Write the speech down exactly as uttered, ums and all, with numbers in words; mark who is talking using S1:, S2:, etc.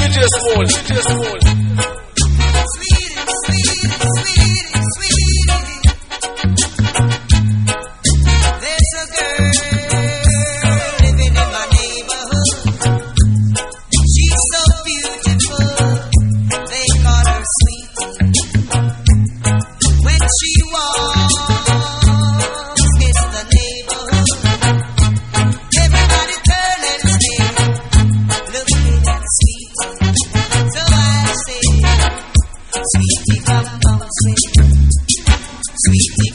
S1: D J Small, D J Small.
S2: Sweetie, sweetie, sweetie, sweetie. There's a girl living in my neighborhood. She's so beautiful, they call her Sweetie. When she walks in the neighborhood, everybody turn and stare, looking at Sweetie. So I say, Sweetie, come bouncing. Sweetie,